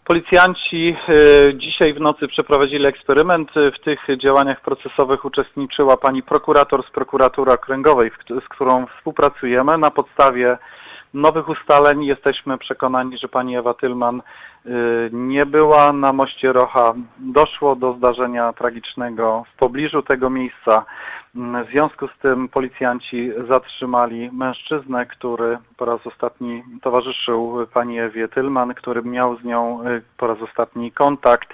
Policjanci dzisiaj w nocy przeprowadzili eksperyment. W tych działaniach procesowych uczestniczyła pani prokurator z Prokuratury Okręgowej, z którą współpracujemy. Na podstawie nowych ustaleń jesteśmy przekonani, że pani Ewa Tylman nie była na moście Rocha. Doszło do zdarzenia tragicznego w pobliżu tego miejsca. W związku z tym policjanci zatrzymali mężczyznę, który po raz ostatni towarzyszył pani Ewie Tylman, który miał z nią po raz ostatni kontakt.